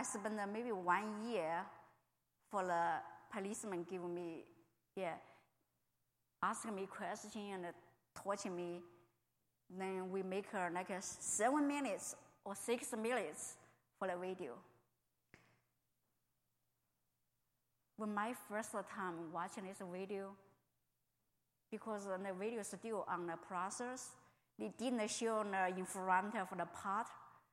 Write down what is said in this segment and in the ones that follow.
I spent maybe 1 year for the policeman give me, asking me questions and torturing me. Then we make like 7 minutes or 6 minutes for the video. When my first time watching this video, because the video is still on the process, they didn't show in front of the part.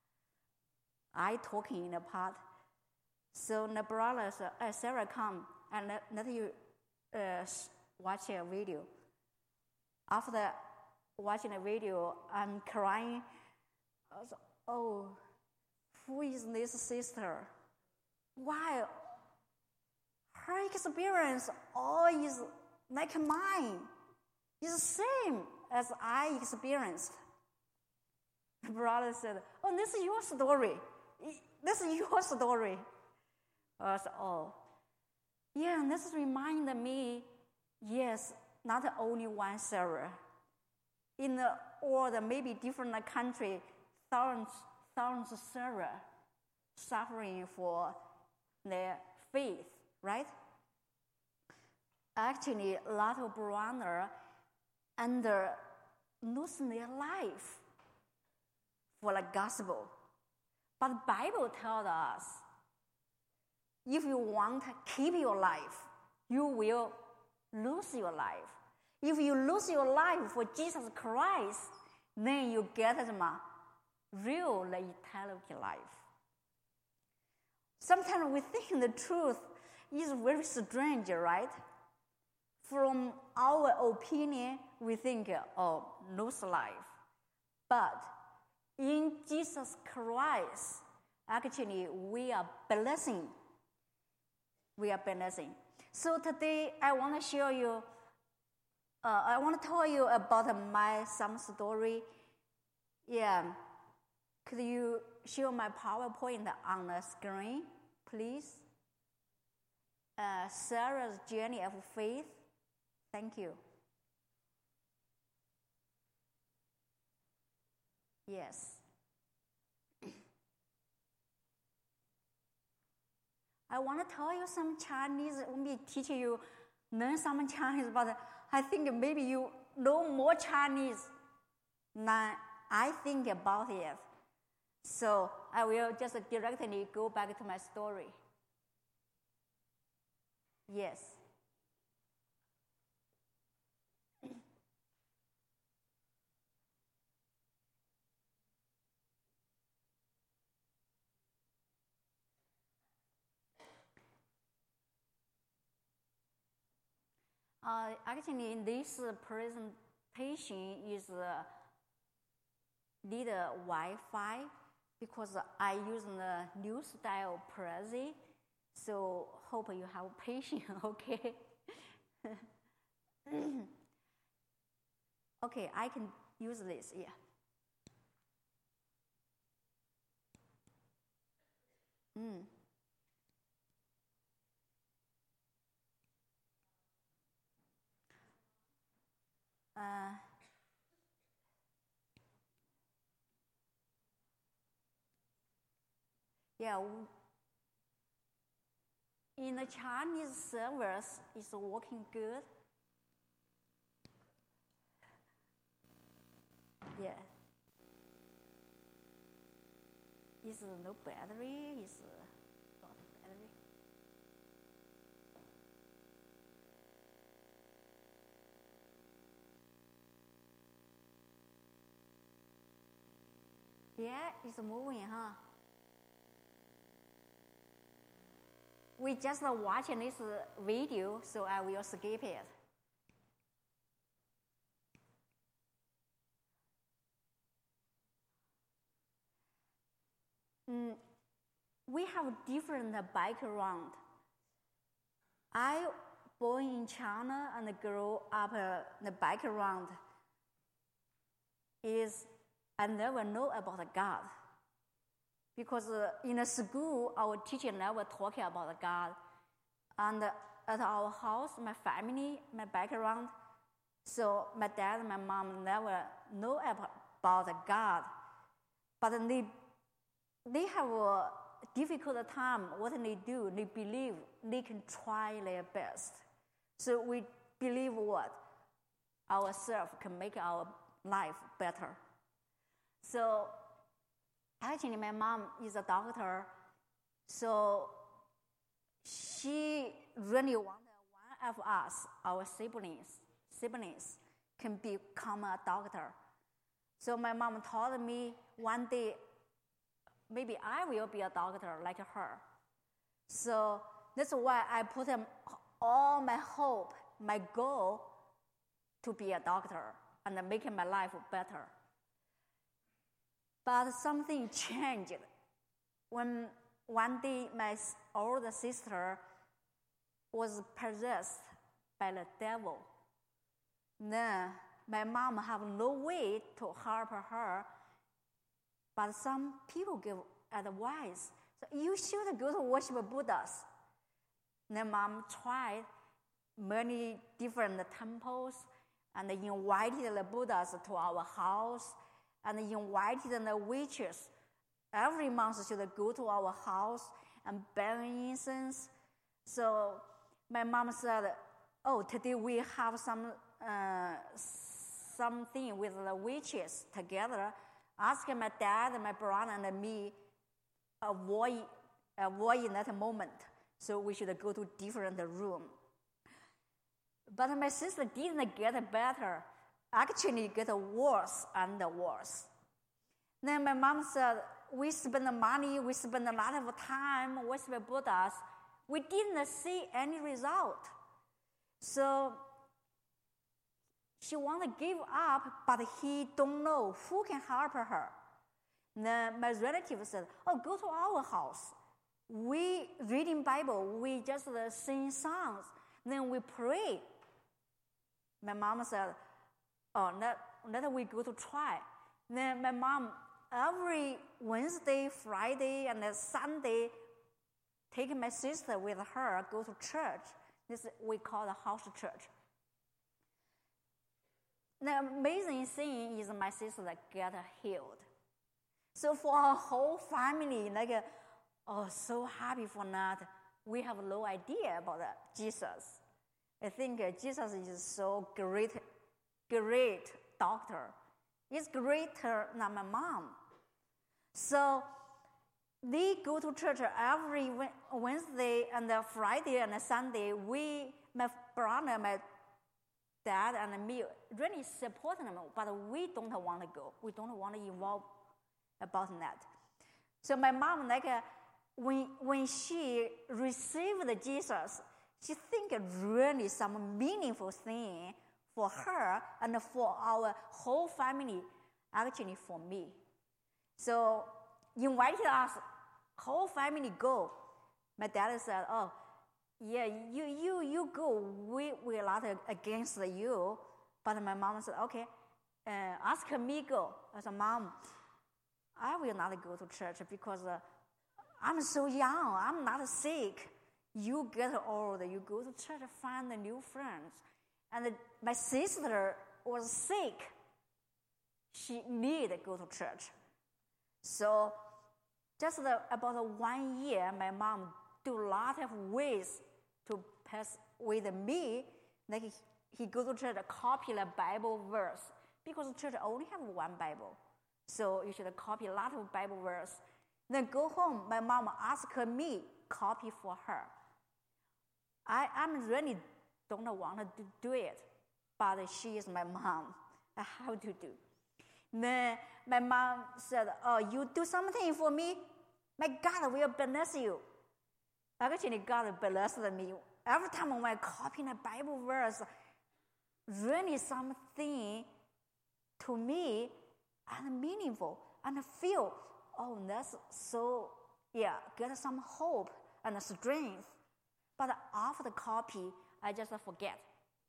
I talking in the part. So the brother said, Sarah, come and let you watch a video. After watching the video, I'm crying. I was, oh, who is this sister? Why? Her experience all is like mine. It's the same as I experienced. The brother said, oh, this is your story. This is your story. I said, oh. Yeah, this reminded me, yes, not only one Sarah. In the world, maybe different country, thousands of Sarah suffering for their faith, right? Actually, a lot of brothers under losing their life for the gospel. But the Bible tells us, if you want to keep your life, you will lose your life. If you lose your life for Jesus Christ, then you get the real eternity life. Sometimes we think the truth is very strange, right? From our opinion, we think, oh, lose life. But in Jesus Christ, actually, we are blessing. We are blessing. So today, I want to show you, I want to tell you about some story. Yeah. Could you show my PowerPoint on the screen, please? Sarah's journey of faith. Thank you. Yes. I want to tell you some Chinese, let me teach you, learn some Chinese, but I think maybe you know more Chinese than I think about it. So I will just directly go back to my story. Yes. Actually, this presentation is need a Wi-Fi because I use the new style Prezi. So hope you have patience, okay? Okay, I can use this, yeah. Yeah, in the Chinese servers, it's working good. Yeah. Is no battery, is not battery. Yeah, it's moving, huh? We just watching this video, so I will skip it. We have different background. I born in China and grew up. The background is I never know about God. Because in the school, our teacher never talking about God. And at our house, my family, my background, so my dad and my mom never know about God. But they have difficult time, what they do, they believe they can try their best. So we believe what? Ourselves can make our life better. So actually my mom is a doctor, so she really wanted one of us, our siblings can become a doctor. So my mom told me one day, maybe I will be a doctor like her. So that's why I put all my hope, my goal to be a doctor and making my life better. But something changed when one day my older sister was possessed by the devil. Then my mom have no way to help her, but some people give advice. So you should go to worship Buddhas. Then mom tried many different temples and invited the Buddhas to our house and invited the witches. Every month she should go to our house and burn incense. So my mom said, oh, today we have something with the witches together. Ask my dad, my brother, and me avoid that moment. So we should go to different room. But my sister didn't get better. Actually, get worse and worse. Then my mom said, we spend money, we spend a lot of time with the Buddhas. We didn't see any result. So she want to give up, but he don't know who can help her. Then my relative said, oh, go to our house. We reading Bible, we just sing songs, then we pray. My mom said, oh, let we go to try. Then my mom, every Wednesday, Friday, and Sunday, take my sister with her, go to church. This we call the house church. The amazing thing is my sister get healed. So for our whole family, so happy for that. We have no idea about that, Jesus. I think Jesus is so great doctor. He's greater than my mom. So they go to church every Wednesday and Friday and Sunday. My brother, my dad, and me really support them, but we don't want to go. We don't want to involve about that. So my mom, when she received Jesus, she think really some meaningful thing for her and for our whole family, actually for me. So invited us, whole family go. My dad said, oh, yeah, you go. We are not against you. But my mom said, okay, ask me go. I said, Mom, I will not go to church because I'm so young. I'm not sick. You get old. You go to church, find new friends. And my sister was sick. She needed to go to church. So just about 1 year, my mom do a lot of ways to pass with me. He go to church, copy the Bible verse. Because church only have one Bible. So you should copy a lot of Bible verse. Then go home, my mom asked me copy for her. I'm really don't want to do it, but she is my mom. I have to do. Then my mom said, oh, you do something for me, my God will bless you. Actually, God blessed me. Every time when I copy the Bible verse, really something to me and meaningful, and I feel, oh, that's so, get some hope and strength. But after the copy, I just forget.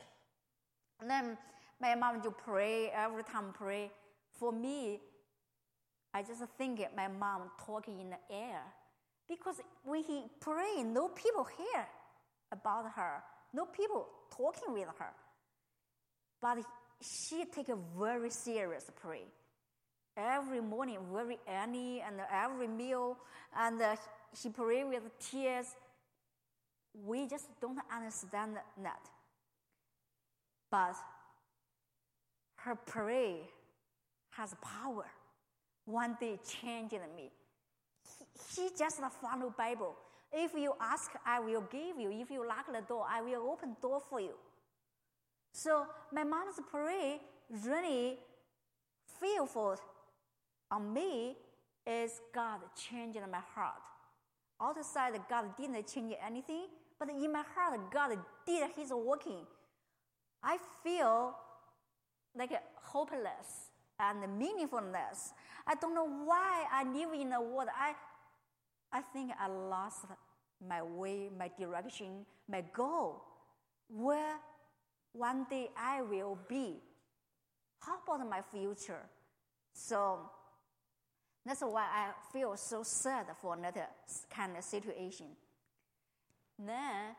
And then my mom just pray, every time pray. For me, I just think my mom talking in the air. Because when he pray, no people hear about her. No people talking with her. But she take a very serious pray. every morning, very early, and every meal, and he pray with tears. We just don't understand that. But her prayer has power. One day changed me. He just follow Bible. If you ask, I will give you. If you lock the door, I will open door for you. So my mom's prayer really fearful on me is God changing my heart. Outside, God didn't change anything, but in my heart, God did His working. I feel like hopeless and meaningfulness. I don't know why I live in the world. I think I lost my way, my direction, my goal. Where one day I will be. How about my future? So that's why I feel so sad for that kind of situation. Then,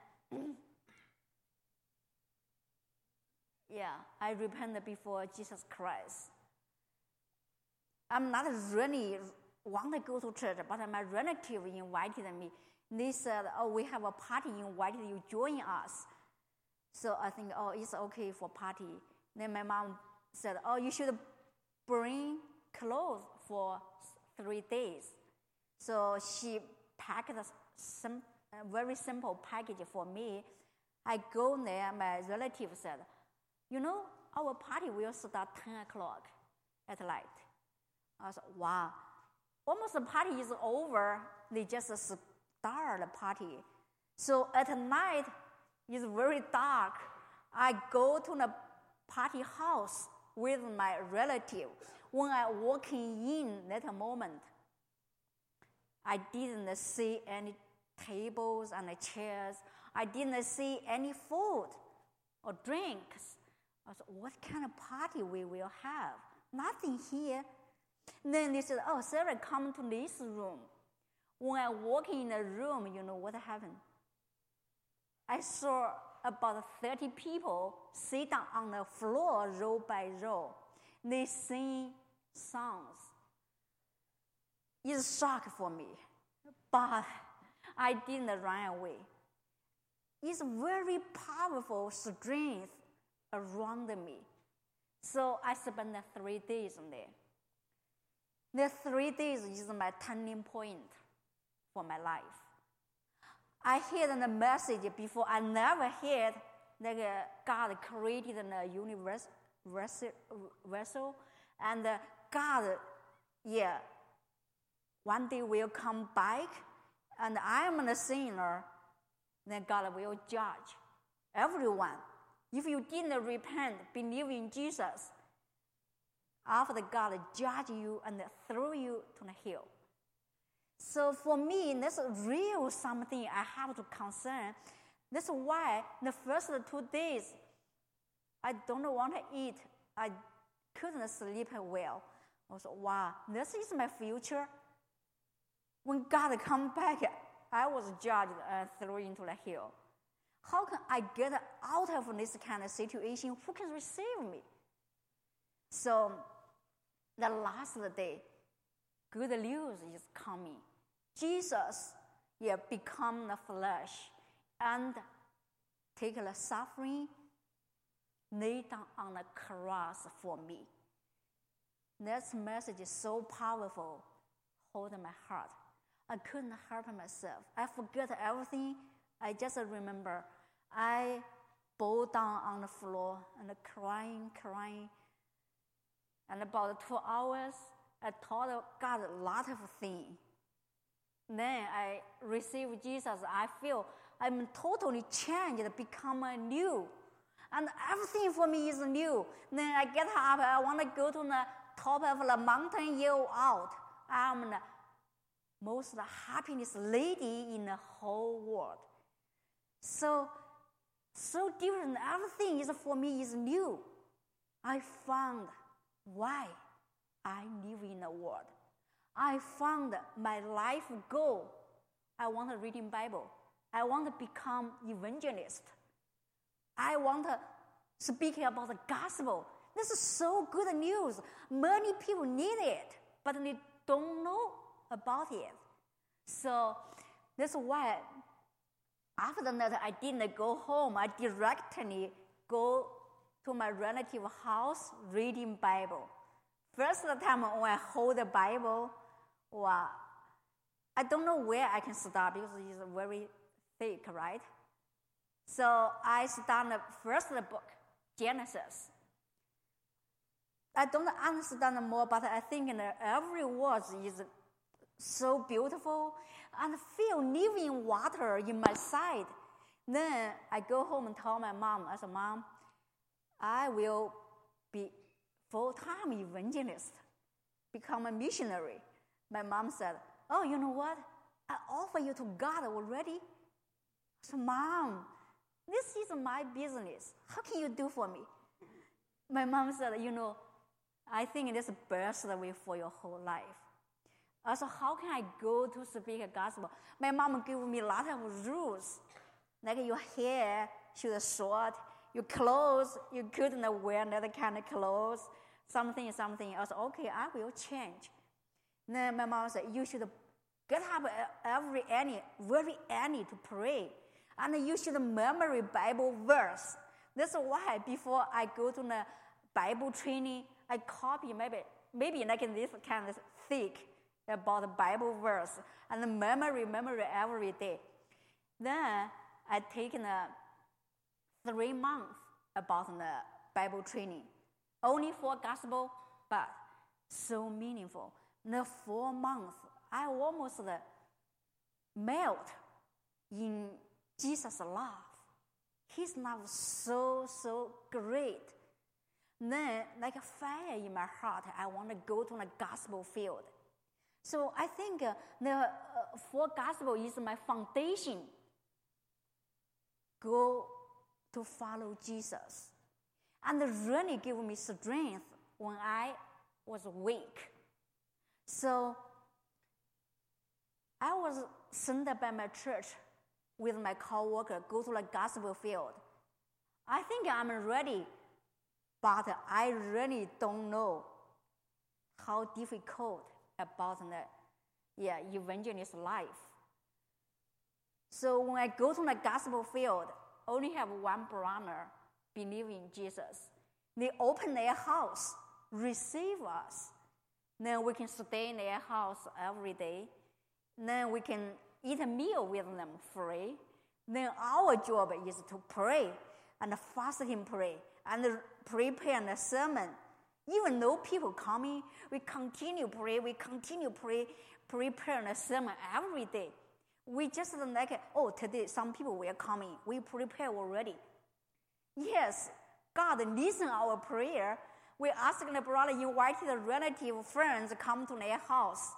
I repent before Jesus Christ. I'm not really want to go to church, but my relative invited me. They said, we have a party, invited you join us. So I think, it's okay for party. Then my mom said, you should bring clothes for 3 days. So she packed some very simple package for me. I go there, my relative said, our party will start 10 o'clock at night. I said, wow. Almost the party is over. They just start the party. So at night, it's very dark. I go to the party house with my relative. When I walking in that moment, I didn't see any tables and chairs. I didn't see any food or drinks. I said, what kind of party we will have? Nothing here. Then they said, Sarah, come to this room. When I walk in the room, you know what happened? I saw about 30 people sit down on the floor row by row. They sing songs. It's a shock for me, but I didn't run away. It's very powerful strength around me. So I spent 3 days there. The 3 days is my turning point for my life. I heard the message before. I never heard that God created the universe vessel, and God, one day will come back, and I am a sinner. Then God will judge everyone. If you didn't repent, believe in Jesus, after God judge you and throw you to the hell. So for me, that's real something I have to concern. That's why the first 2 days, I don't want to eat. I couldn't sleep well. I was, wow, this is my future. When God come back, I was judged and thrown into the hell. How can I get out of this kind of situation? Who can receive me? So the last day, good news is coming. Jesus, become the flesh and take the suffering, lay down on the cross for me. This message is so powerful, hold my heart. I couldn't help myself. I forget everything. I just remember I bowed down on the floor and crying. And about 2 hours, I told God a lot of things. Then I received Jesus. I feel I'm totally changed, become new. And everything for me is new. Then I get up, I want to go to the top of the mountain, yell out. I'm the most happiest lady in the whole world. So different. Everything is for me is new. I found why I live in the world. I found my life goal. I want to read in Bible. I want to become evangelist. I want to speak about the gospel. This is so good news. Many people need it, but they don't know about it. So that's why after that, I didn't go home. I directly go to my relative house reading Bible. First time when I hold the Bible, well, I don't know where I can start because it's very thick, right? So I start the first book, Genesis. I don't understand more, but I think every word is so beautiful and feel living water in my side. Then I go home and tell my mom, I said, Mom, I will be full-time evangelist, become a missionary. My mom said, oh, you know what? I offer you to God already. I said, Mom, this is my business. How can you do for me? My mom said, I think this is the best way for your whole life. I said, how can I go to speak a gospel? My mom gave me a lot of rules. Like your hair should be short, your clothes, you couldn't wear that kind of clothes, something. I said, okay, I will change. Then my mom said, you should get up very early to pray. And you should memorize Bible verse. That's why before I go to the Bible training, I copy maybe like this kind of thick about the Bible verse and memory every day. Then I taken 3 months about the Bible training. Only for gospel, but so meaningful. The 4 months, I almost melt in Jesus' love. His love so great. Then, like a fire in my heart, I want to go to the gospel field. So I think the for gospel is my foundation. Go to follow Jesus. And really give me strength when I was weak. So I was sent by my church with my co-worker, go to the gospel field. I think I'm ready, but I really don't know how difficult about the evangelist life. So when I go to the gospel field, only have one brother believe in Jesus. They open their house, receive us. Then we can stay in their house every day. Then we can eat a meal with them free. Then our job is to pray and fast and pray and prepare the sermon. Even though people coming, we continue pray, prepare the sermon every day. We just like, today some people were coming. We prepare already. Yes, God listen our prayer. We ask the brother, invite the relative friends come to their house.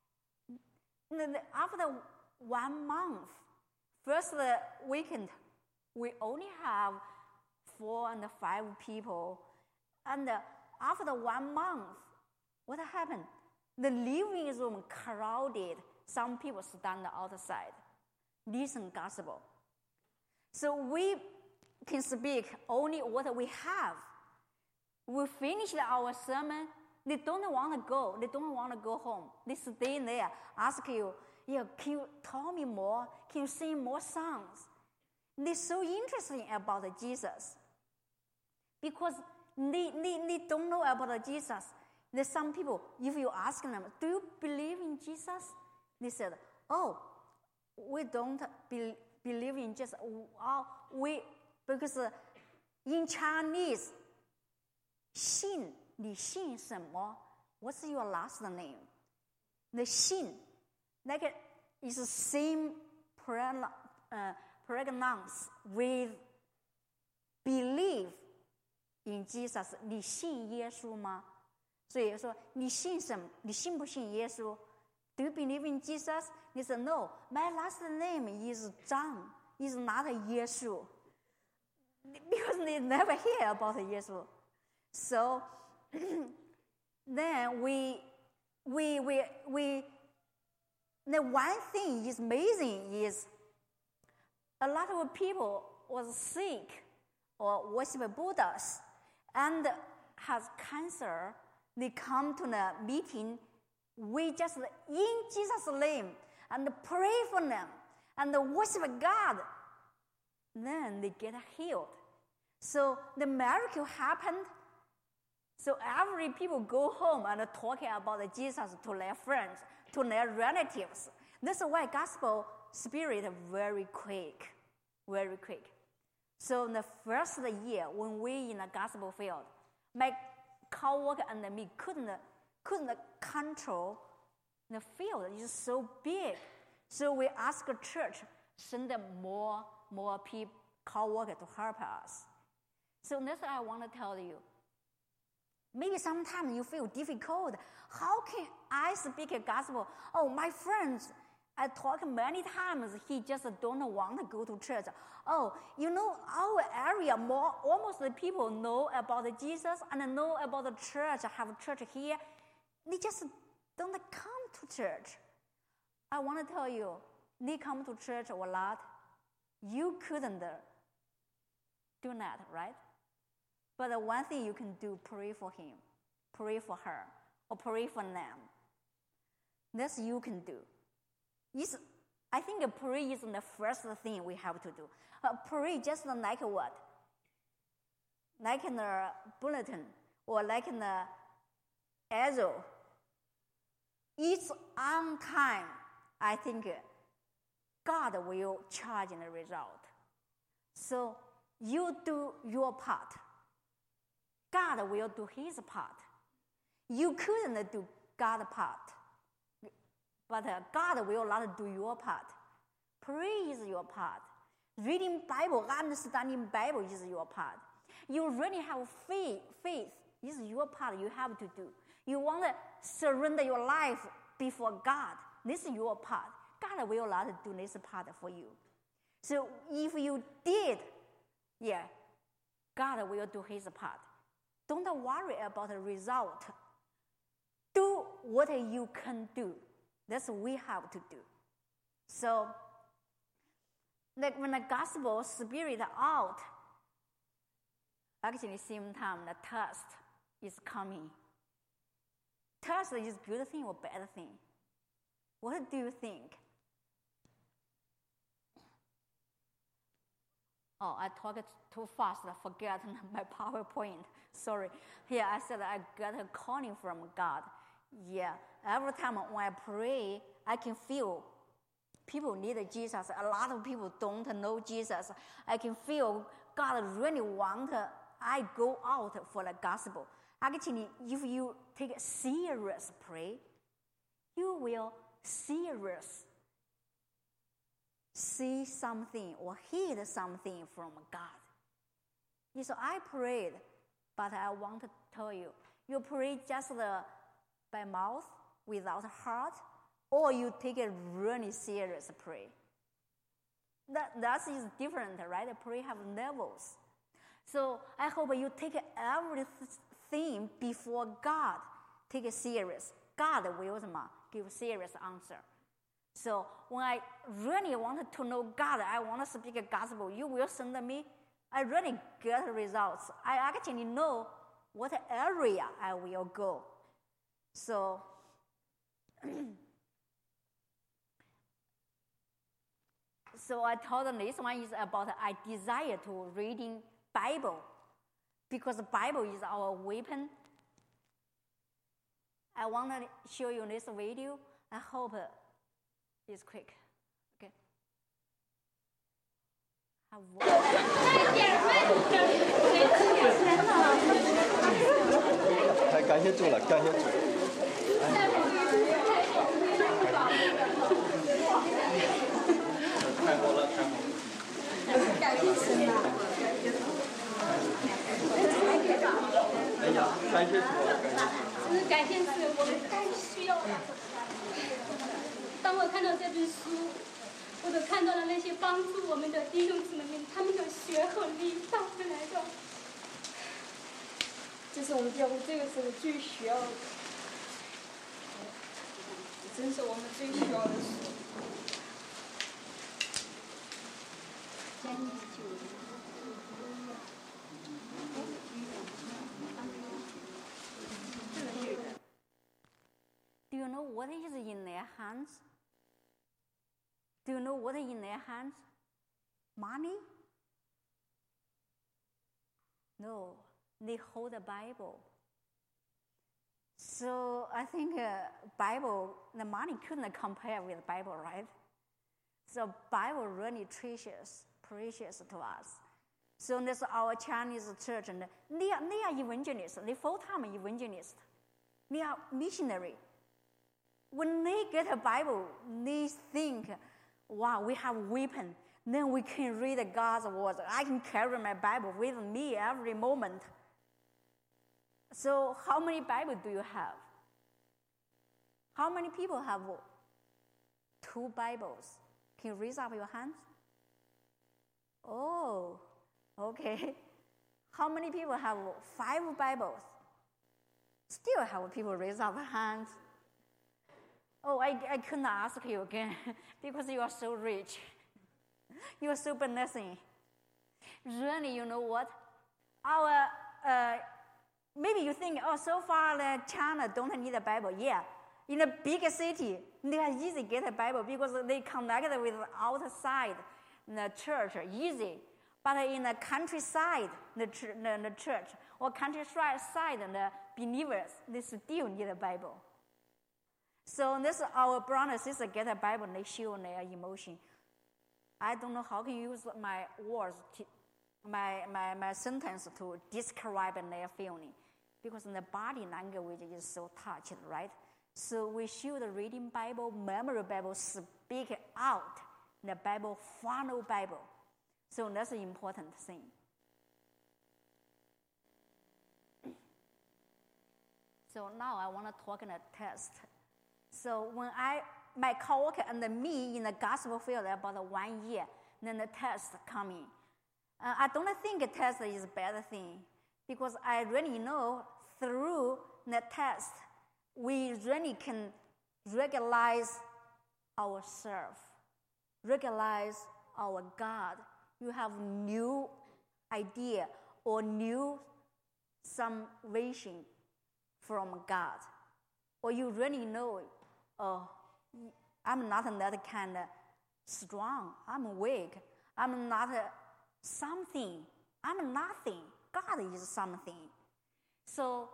After 1 month, first weekend, we only have 4 and 5 people. And after 1 month, what happened? The living room crowded. Some people stand outside, listen gospel. So we can speak only what we have. We finished our sermon. They don't want to go. They don't want to go home. They stay there, ask you, can you tell me more? Can you sing more songs? They're so interested about Jesus. Because they don't know about Jesus. There's some people, if you ask them, do you believe in Jesus? They said, we don't believe in Jesus. Because in Chinese, 信, 你信什么? What's your last name? The 信, like it's the same pronounce with believe in Jesus. 你信耶稣吗? 所以说你信什么？你信不信耶稣？ Do you believe in Jesus? They said, no, my last name is John. It's not Yeshu. Because they never hear about Yeshu. So then the one thing is amazing is a lot of people was sick or worship Buddhas. And has cancer, they come to the meeting, we just in Jesus' name and pray for them and worship God. Then they get healed. So the miracle happened. So every people go home and talking about Jesus to their friends, to their relatives. That's why gospel spirit very quick, very quick. So the first year when we in the gospel field, my co-worker and me couldn't control the field. It's so big. So we asked the church send them more people, co-worker to help us. So that's what I want to tell you. Maybe sometimes you feel difficult. How can I speak a gospel? Oh, my friends, I talk many times, he just don't want to go to church. Oh, you know, our area, almost the people know about Jesus and know about the church, have a church here. They just don't come to church. I want to tell you, they come to church a lot. You couldn't do that, right? But the one thing you can do, pray for him, pray for her, or pray for them. That's you can do. I think pray is the first thing we have to do. Pray just like what? Like in the bulletin or like in the arrow. It's on time. I think God will charge the result. So you do your part. God will do his part. You couldn't do God's part. But God will not do your part. Pray is your part. Reading Bible, understanding Bible is your part. You really have faith is your part you have to do. You want to surrender your life before God. This is your part. God will not do this part for you. So if you did, God will do his part. Don't worry about the result. Do what you can do. That's what we have to do. So, like when the gospel spirit out, actually same time the test is coming. Test is good thing or bad thing? What do you think? Oh, I talked too fast. I forget my PowerPoint. Sorry. Here I said I got a calling from God. Yeah. Every time when I pray, I can feel people need Jesus. A lot of people don't know Jesus. I can feel God really want I go out for the gospel. Actually, if you take a serious pray, you will serious see something or hear something from God. So I prayed, but I want to tell you, you pray just by mouth without heart, or you take a really serious pray. That is different, right? Pray have levels. So I hope you take everything before God. Take it serious. God will give serious answer. So when I really wanted to know God, I want to speak a gospel, you will send me. I really get results. I actually know what area I will go. So I told them this one is about I desire to reading Bible because the Bible is our weapon. I want to show you this video. I hope it's quick. Okay. 太感谢主了，感谢主。太好了，太好了。感谢神啊！哎呀，感谢主啊！ 真是感谢主，我们太需要了。当我看到这本书，我都看到了那些帮助我们的弟兄姊妹们，他们的血和力带回来的。这是我们教会这个时候最需要的，真是我们最需要的事。 know what is in their hands? Do you know what is in their hands? Money? No, they hold the Bible. So I think Bible, the money couldn't compare with the Bible, right? So Bible really precious to us. So that's our Chinese church, and they are evangelists. They full-time evangelists. They are missionary. When they get a Bible, they think, wow, we have weapon. Then we can read God's words. I can carry my Bible with me every moment. So how many Bibles do you have? How many people have 2 Bibles? Can you raise up your hands? Oh, okay. How many people have 5 Bibles? Still have people raise up hands. Oh, I couldn't ask you again because you are so rich. You are so blessing. Really, you know what? Our maybe you think, oh, so far China don't need a Bible. Yeah, in a big city, they are easy to get a Bible because they connected with outside the church, easy. But in the countryside, the church, or countryside, the believers, they still need a Bible. So this our brother and sister get a Bible, and they show their emotion. I don't know how to use my words, my sentence to describe their feeling, because the body language is so touched, right? So we should reading Bible, memory Bible, speak out. The Bible, follow Bible. So that's an important thing. So now I want to talk in a test. So when my coworker and me in the gospel field about 1 year, then the test coming. I don't think a test is a bad thing, because I really know through the test, we really can recognize ourselves, recognize our God. You have new idea or new some vision from God. Or you really know, oh, I'm not that kind of strong. I'm weak. I'm not something. I'm nothing. God is something. So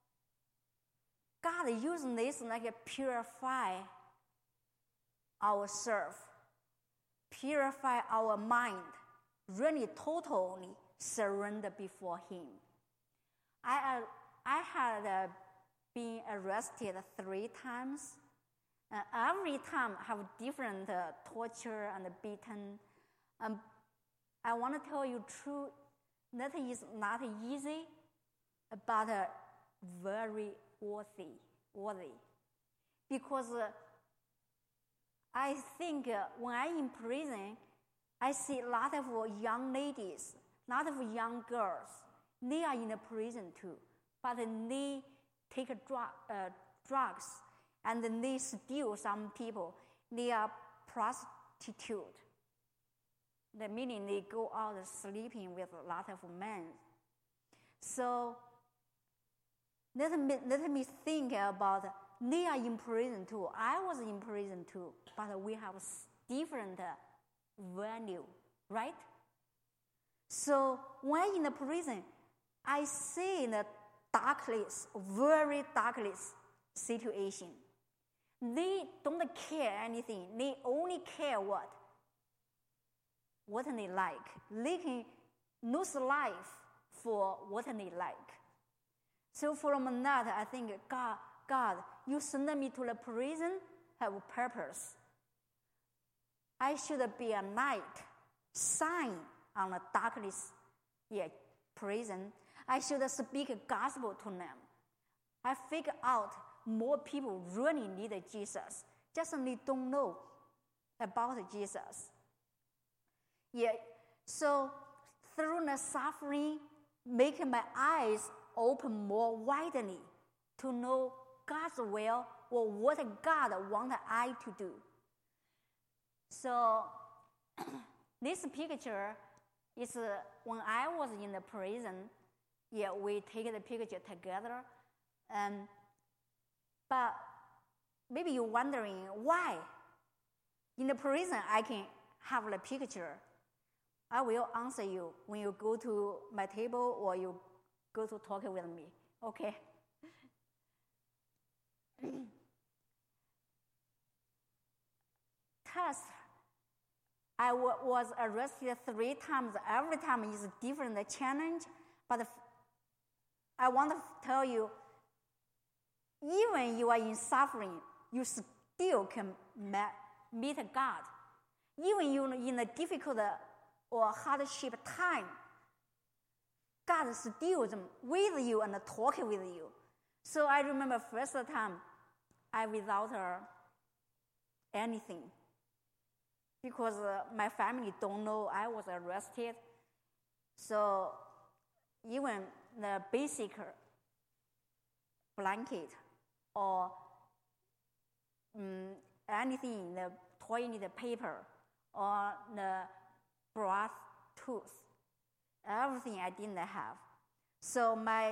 God using this like purify ourselves, purify our mind, really totally surrender before Him. I had been arrested 3 times. Every time have different torture and beaten. I want to tell you true, that is not easy, but very worthy. Because I think when I'm in prison, I see a lot of young ladies, a lot of young girls. They are in the prison too, but they take drugs, and then they steal some people. They are prostitute. The meaning they go out sleeping with a lot of men. So let me think about, they are in prison too. I was in prison too, but we have different value, right? So when in the prison, I see the darkness, very darkness situation. They don't care anything. They only care what they like. They can lose life for what they like. So from that, I think God, you send me to the prison, have a purpose. I should be a light, shine on the darkness, prison. I should speak gospel to them. I figure out more people really need Jesus. Just they don't know about Jesus. So through the suffering, making my eyes open more widely to know God's will or what God wanted I to do. So this picture is when I was in the prison. We take the picture together. But maybe you're wondering why. In the prison, I can have the picture. I will answer you when you go to my table or you go to talk with me, okay? Test. I was arrested 3 times. Every time is a different challenge, but I want to tell you, even you are in suffering, you still can meet God. Even you in a difficult or hardship time, God is still with you and talk with you. So I remember first time I without anything because my family don't know I was arrested. So even the basic blanket or anything in the toilet paper or the brush tooth, everything I didn't have. So my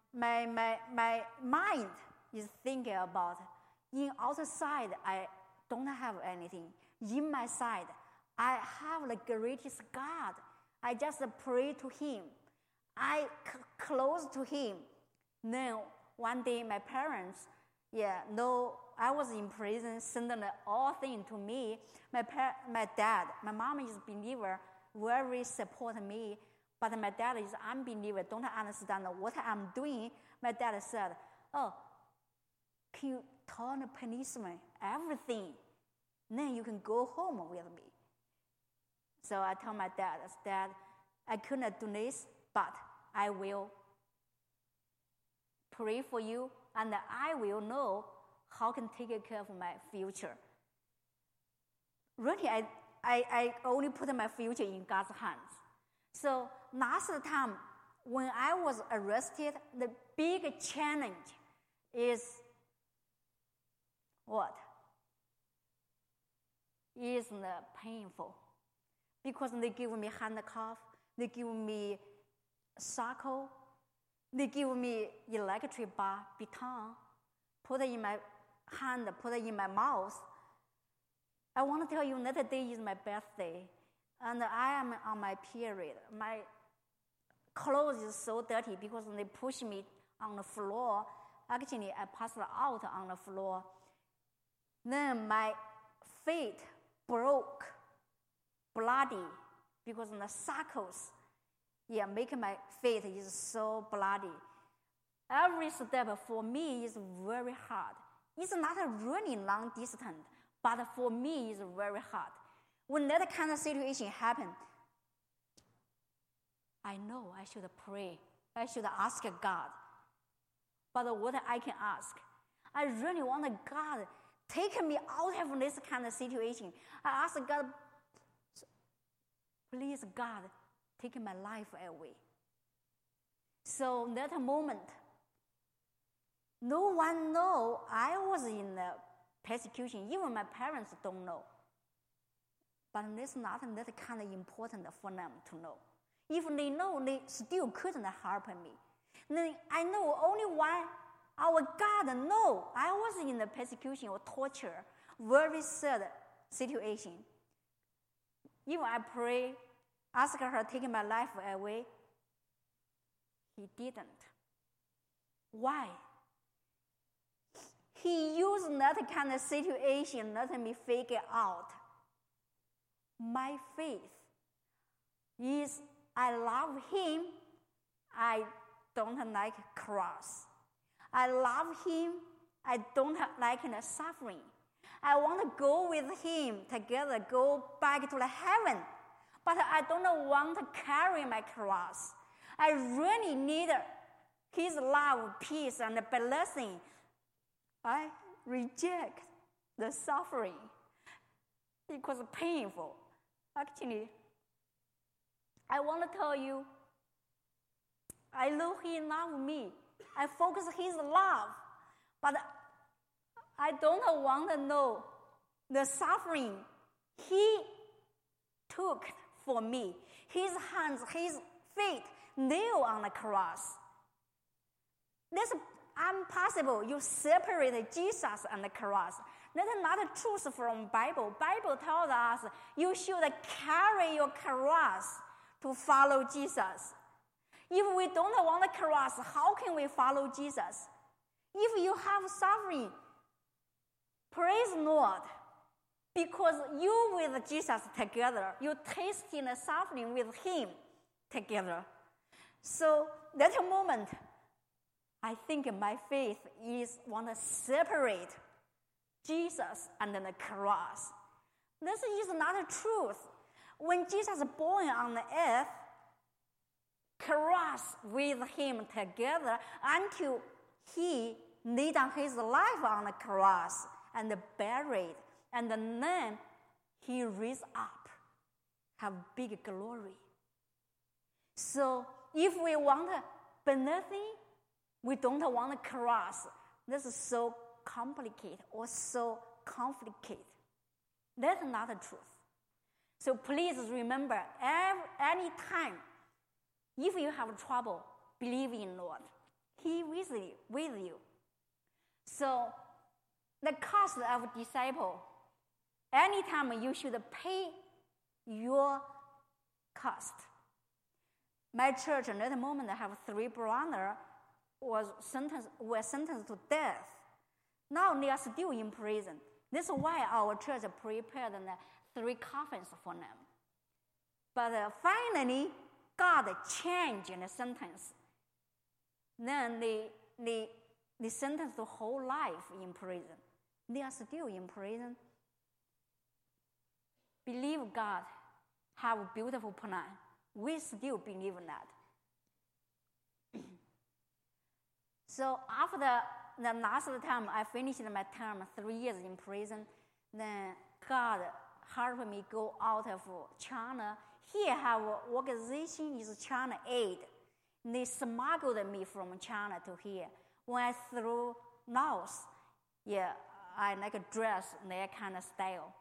mind is thinking about, in outside I don't have anything. In my side, I have the greatest God. I just pray to Him. I close to Him. Then one day my parents, know I was in prison, sent all things to me. My dad, my mom is a believer, very support me. But my dad is unbeliever, don't understand what I'm doing. My dad said, oh, can you turn punishment, everything? Then you can go home with me. So I told my dad, I couldn't do this, but I will pray for you, and I will know how can take care of my future. Really, I only put my future in God's hands. So last time when I was arrested, the big challenge is what? Isn't painful. Because they give me handcuff, they give me shackle, they give me electric baton, put it in my hand, put it in my mouth. I want to tell you, that day is my birthday, and I am on my period. My clothes is so dirty because they push me on the floor. Actually, I passed out on the floor. Then my feet broke, bloody, because the shackles, make my feet is so bloody. Every step for me is very hard. It's not a really long distance, but for me it's very hard. When that kind of situation happens, I know I should pray. I should ask God. But what I can ask, I really want God take me out of this kind of situation. I ask God, please God, take my life away. So that moment, no one know I was in the persecution. Even my parents don't know. But it's not that kind of important for them to know. If they know, they still couldn't help me. Then I know only one, our God know I was in the persecution or torture, very sad situation. Even I pray, ask her to take my life away, He didn't. Why? He used that kind of situation, let me figure out. My faith is I love Him, I don't like cross. I love Him, I don't like the suffering. I want to go with Him together, go back to the heaven. But I don't want to carry my cross. I really need His love, peace, and blessing. I reject the suffering because it's painful. Actually, I want to tell you, I know He loves me. I focus His love, but I don't want to know the suffering He took for me. His hands, His feet nailed on the cross. impossible. You separate Jesus and the cross. That's not truth from Bible. Bible tells us you should carry your cross to follow Jesus. If we don't want the cross, how can we follow Jesus? If you have suffering, praise Lord, because you with Jesus together, you tasting the suffering with Him together. So that moment, I think my faith is want to separate Jesus and the cross. This is not the truth. When Jesus was born on the earth, cross with Him together until He laid down His life on the cross and buried, and then He raised up, have big glory. So if we want benefit, we don't want a cross. This is so complicated or so complicated. That's not the truth. So please remember, any time, if you have trouble, believe in Lord. He with you. So the cost of disciple, anytime you should pay your cost. My church at that moment, I have 3 brothers were sentenced to death. Now they are still in prison. This is why our church prepared 3 coffins for them. But finally, God changed the sentence. Then they sentenced the whole life in prison. They are still in prison. Believe God have a beautiful plan. We still believe in that. So after the last time I finished my term, 3 years in prison, then God helped me go out of China. Here have an organization is China Aid. They smuggled me from China to here. When I threw Laos, I like a dress, that kind of style.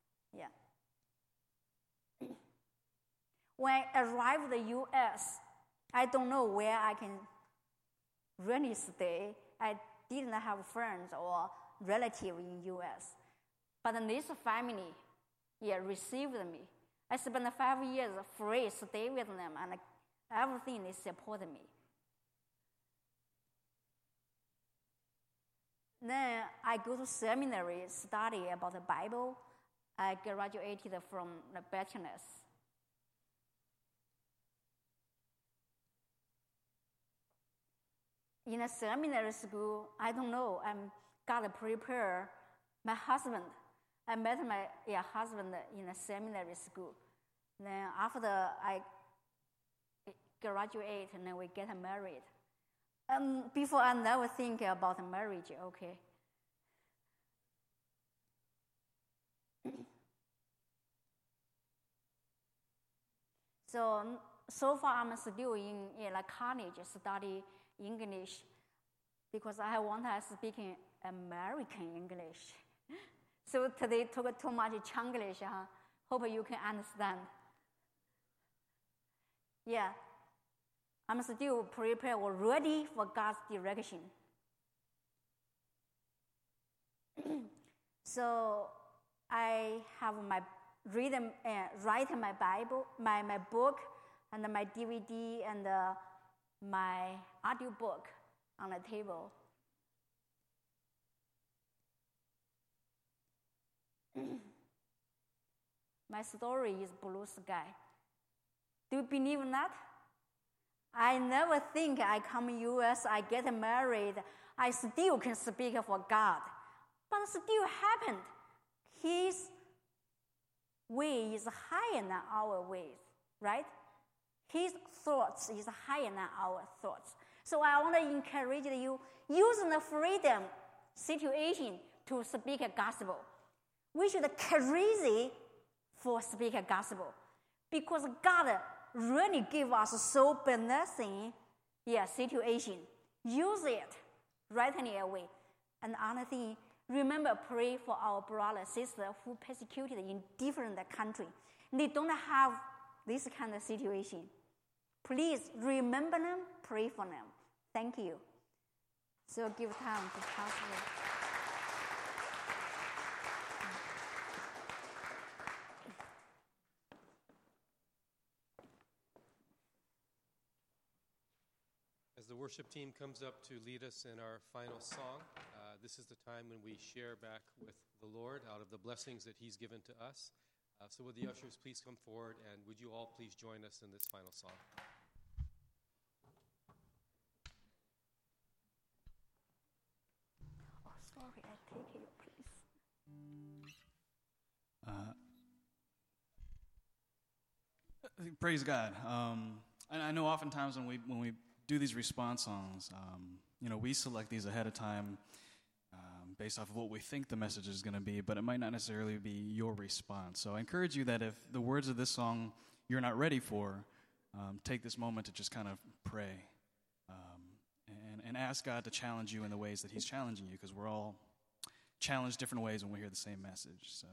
When I arrived in the U.S., I don't know where I can really stay. I didn't have friends or relatives in U.S. But this family, received me. I spent 5 years free, stay with them, and everything they supported me. Then I go to seminary, study about the Bible. I graduated from the bachelor's. In a seminary school, I don't know, God prepared my husband. I met my husband in a seminary school. Then after I graduate, and then we get married. Before I never think about marriage, okay. So far I'm still in college, study English, because I want to speak American English. So today took too much Chinglish, Hope you can understand. I'm still prepared or ready for God's direction. So I have write my Bible, my book, and my DVD, and my audio book on the table. My story is blue sky. Do you believe in that? I never think I come U.S., I get married, I still can speak for God. But it still happened. His way is higher than our ways, right? His thoughts is higher than our thoughts. So I want to encourage you, using the freedom situation to speak a gospel. We should crazy for speak a gospel, because God really give us so blessing situation. Use it right away. And another thing, remember, pray for our brother, sister who persecuted in different countries. They don't have this kind of situation. Please remember them, pray for them. Thank you. So give time to Pastor. As the worship team comes up to lead us in our final song, this is the time when we share back with the Lord out of the blessings that He's given to us. So would the ushers please come forward, and would you all please join us in this final song? Oh, sorry, I take it, please. Praise God. And I know oftentimes when we do these response songs, we select these ahead of time based off of what we think the message is going to be, but it might not necessarily be your response. So I encourage you that if the words of this song you're not ready for, take this moment to just kind of pray and ask God to challenge you in the ways that He's challenging you, because we're all challenged different ways when we hear the same message. So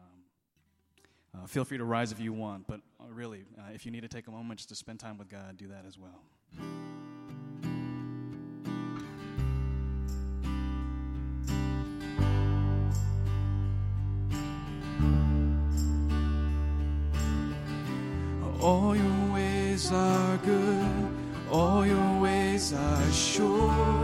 feel free to rise if you want, but really, if you need to take a moment just to spend time with God, do that as well. All your ways are good, all your ways are sure.